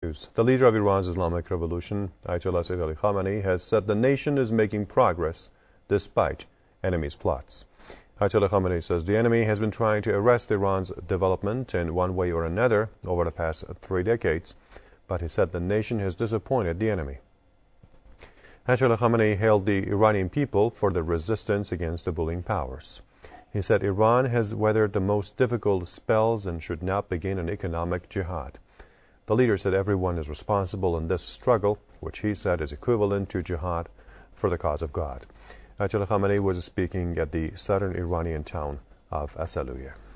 news. The leader of Iran's Islamic Revolution, Ayatollah Sayyid Ali Khamenei, has said the nation is making progress despite enemy's plots. Ayatollah Khamenei says the enemy has been trying to arrest Iran's development in one way or another over the past 3 decades, but he said the nation has disappointed the enemy. Ayatollah Khamenei hailed the Iranian people for their resistance against the bullying powers. He said Iran has weathered the most difficult spells and should not begin an economic jihad. The leader said everyone is responsible in this struggle, which he said is equivalent to jihad for the cause of God. Ayatollah Khamenei was speaking at the southern Iranian town of Asaluya.